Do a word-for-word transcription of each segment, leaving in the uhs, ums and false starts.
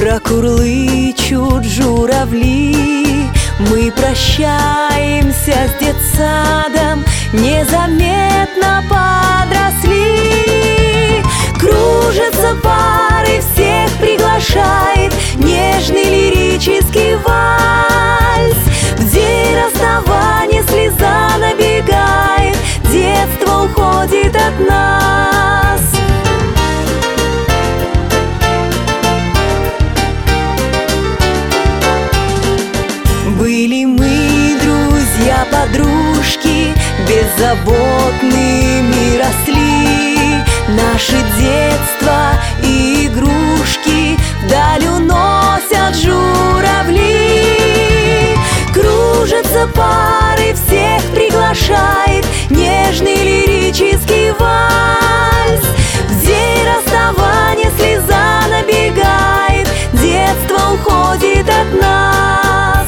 Прокурлычут журавли, мы прощаемся с детсадом, незаметно подросли. Кружатся пары, всех приглашает нежный лирический вальс. В день расставания слеза набегает, детство уходит от нас. Были мы друзья-подружки, беззаботными росли. Наше детство и игрушки вдаль уносят журавли. Кружатся пары, всех приглашает нежный лирический вальс. В день расставания слеза набегает, детство уходит от нас.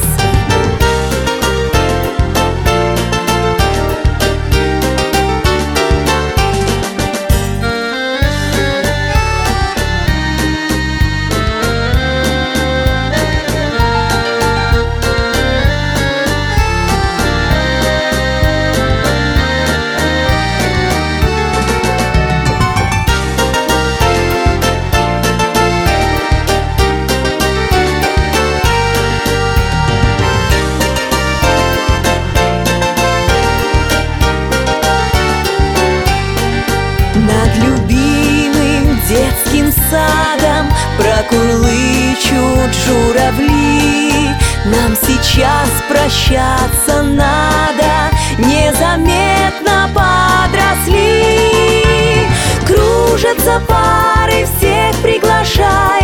Над любимым детским садом прокурлычут журавли. Нам сейчас прощаться надо, незаметно подросли. Кружатся пары, всех приглашает